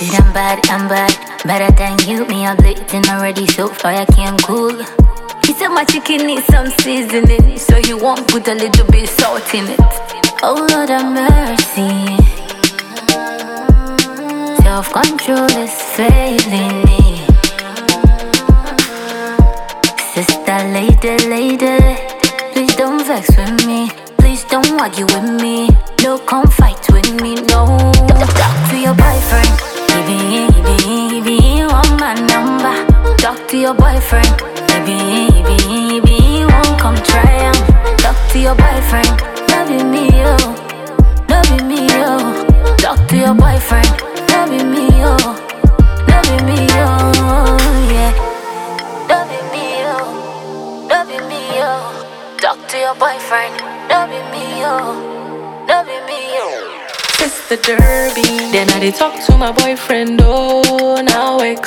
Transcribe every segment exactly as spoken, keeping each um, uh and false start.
Said I'm bad, I'm bad, better than you. Me, I'm blatant already, so fire can't cool. He said my chicken needs some seasoning, so you won't put a little bit salt in it. Oh Lord have mercy, self-control is failing me. Sister lady, lady, please don't vex with me. Please don't argue with me. No, come fight with me, no. Talk to your boyfriend. He be, he be, he be on my number. Talk to your boyfriend. He be, he be, he be, he won't come try him. Talk to your boyfriend. Loving me, yo. Loving me, yo. Talk to your boyfriend. Loving me, yo. Loving me, yo. Yeah. Loving me, yo. Loving me, yo. Talk to your boyfriend. Loving me, yo. Loving me, yo. Sister Derby. Then I did talk to my boyfriend, oh, now ex.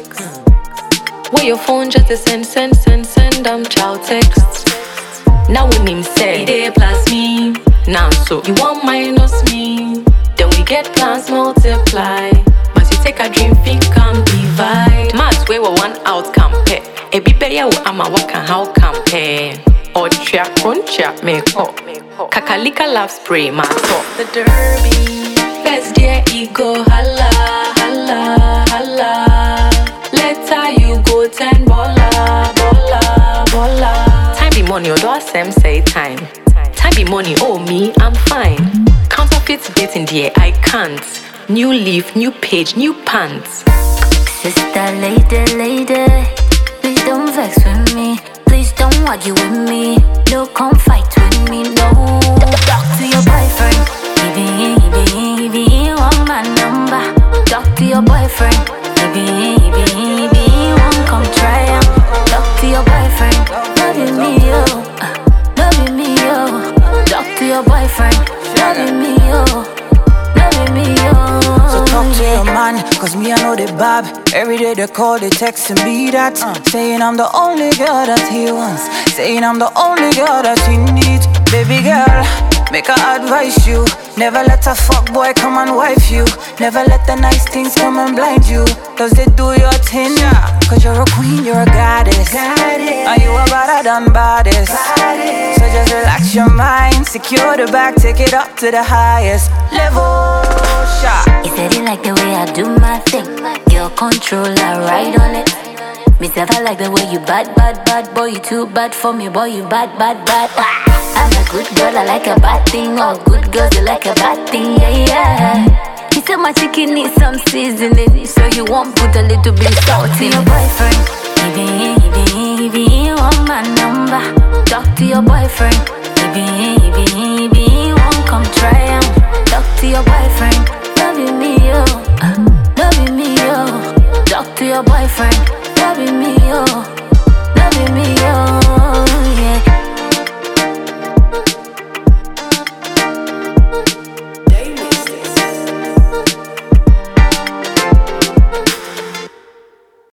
Where your phone just to send, send, send, send them child texts. Now with him say, they plus me. Now so you want minus me. Then we get plans multiply. But you take a dream, think can divide. Maths where we one out compare. A be better I'm a walk and how compare. Or chia, one chia, make up. Kakalika love spray, my top. The Derby. First dear ego, holla, holla, holla. Later you go ten bola, bola, bola. Time be money, or do I same say time? Time be money, oh me, I'm fine. Counterfeit dating dear, I can't. New leaf, new page, new pants. Sister lady, lady, please don't vex with me. Please don't argue with me. No, come fight with me, no. Talk to your boyfriend. He be, he be, he be on my number. Talk to your boyfriend. He be, he be, he be, he won't come try him. Talk to your boyfriend. Loving me, yo. Uh, loving me, yo. Talk to your boyfriend. Loving me, yo. Loving me, yo. So talk to your man, cause me I know the bab. Every day they call, they text and be that uh. Saying I'm the only girl that he wants. Saying I'm the only girl that he needs. Baby girl, make her advise you. Never let a fuck boy come and wife you. Never let the nice things come and blind you. Cause they do your thing. Cause you're a queen, you're a goddess, goddess. And you are better than baddest. Baddest. So just relax your mind. Secure the bag, take it up to the highest level. Shot. He said he like the way I do my thing. Girl control, I ride on it. Me say I like the way you bad, bad, bad. Boy, you too bad for me, boy, you bad, bad, bad. I'm a good girl, I like a bad thing. All good girls, you like a bad thing, yeah, yeah. He said my chicken needs some seasoning, so you won't put a little bit salt in your boyfriend. He be, he be, he be on my number. Talk to your boyfriend. He be, he be,